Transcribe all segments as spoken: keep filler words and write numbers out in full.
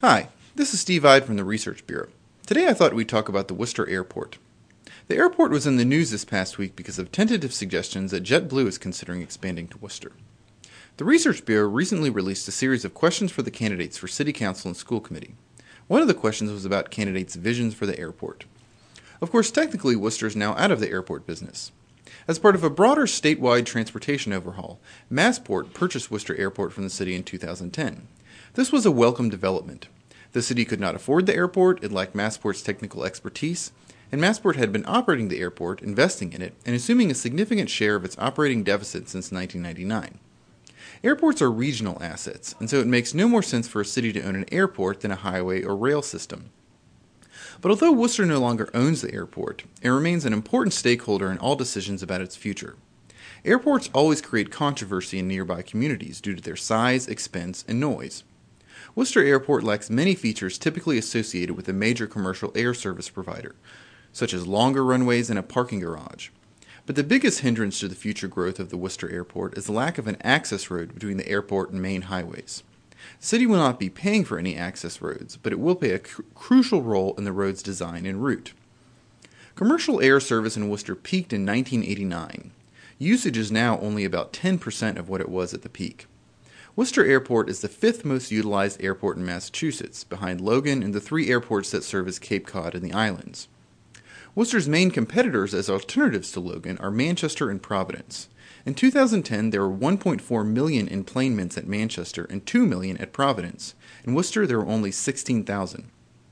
Hi, this is Steve Ide from the Research Bureau. Today I thought we'd talk about the Worcester Airport. The airport was in the news this past week because of tentative suggestions that JetBlue is considering expanding to Worcester. The Research Bureau recently released a series of questions for the candidates for City Council and School Committee. One of the questions was about candidates' visions for the airport. Of course, technically, Worcester is now out of the airport business. As part of a broader statewide transportation overhaul, Massport purchased Worcester Airport from the city in two thousand ten. This was a welcome development. The city could not afford the airport, it lacked Massport's technical expertise, and Massport had been operating the airport, investing in it, and assuming a significant share of its operating deficit since nineteen ninety-nine. Airports are regional assets, and so it makes no more sense for a city to own an airport than a highway or rail system. But although Worcester no longer owns the airport, it remains an important stakeholder in all decisions about its future. Airports always create controversy in nearby communities due to their size, expense, and noise. Worcester Airport lacks many features typically associated with a major commercial air service provider, such as longer runways and a parking garage. But the biggest hindrance to the future growth of the Worcester Airport is the lack of an access road between the airport and main highways. The city will not be paying for any access roads, but it will play a cr- crucial role in the road's design and route. Commercial air service in Worcester peaked in nineteen eighty-nine. Usage is now only about ten percent of what it was at the peak. Worcester Airport is the fifth most utilized airport in Massachusetts, behind Logan and the three airports that serve as Cape Cod and the islands. Worcester's main competitors as alternatives to Logan are Manchester and Providence. In two thousand ten, there were one point four million enplanements at Manchester and two million at Providence. In Worcester, there were only sixteen thousand.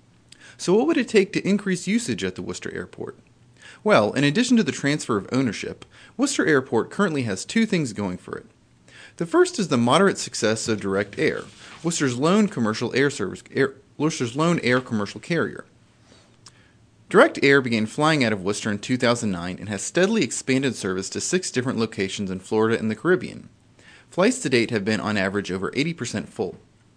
So what would it take to increase usage at the Worcester Airport? Well, in addition to the transfer of ownership, Worcester Airport currently has two things going for it. The first is the moderate success of Direct Air, Worcester's lone commercial air service, air, Worcester's lone air commercial carrier. Direct Air began flying out of Worcester in two thousand nine and has steadily expanded service to six different locations in Florida and the Caribbean. Flights to date have been on average over eighty percent full.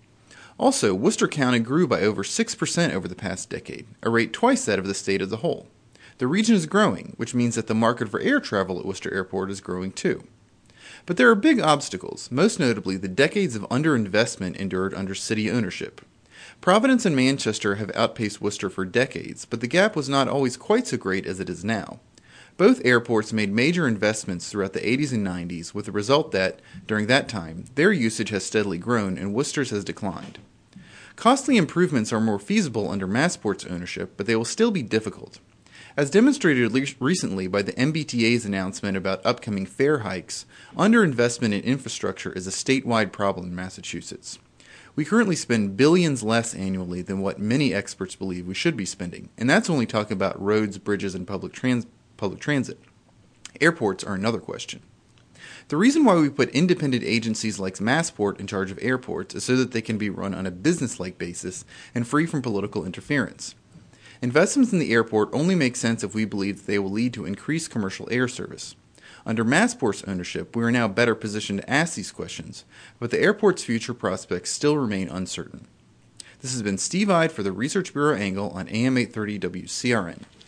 Also, Worcester County grew by over six percent over the past decade, a rate twice that of the state as a whole. The region is growing, which means that the market for air travel at Worcester Airport is growing too. But there are big obstacles, most notably the decades of underinvestment endured under city ownership. Providence and Manchester have outpaced Worcester for decades, but the gap was not always quite so great as it is now. Both airports made major investments throughout the eighties and nineties, with the result that, during that time, their usage has steadily grown and Worcester's has declined. Costly improvements are more feasible under Massport's ownership, but they will still be difficult. As demonstrated le- recently by the M B T A's announcement about upcoming fare hikes, underinvestment in infrastructure is a statewide problem in Massachusetts. We currently spend billions less annually than what many experts believe we should be spending, and that's only talking about roads, bridges, and public, trans- public transit. Airports are another question. The reason why we put independent agencies like Massport in charge of airports is so that they can be run on a business-like basis and free from political interference. Investments in the airport only make sense if we believe that they will lead to increased commercial air service. Under Massport's ownership, we are now better positioned to ask these questions, but the airport's future prospects still remain uncertain. This has been Steve Ide for the Research Bureau Angle on A M eight thirty W C R N.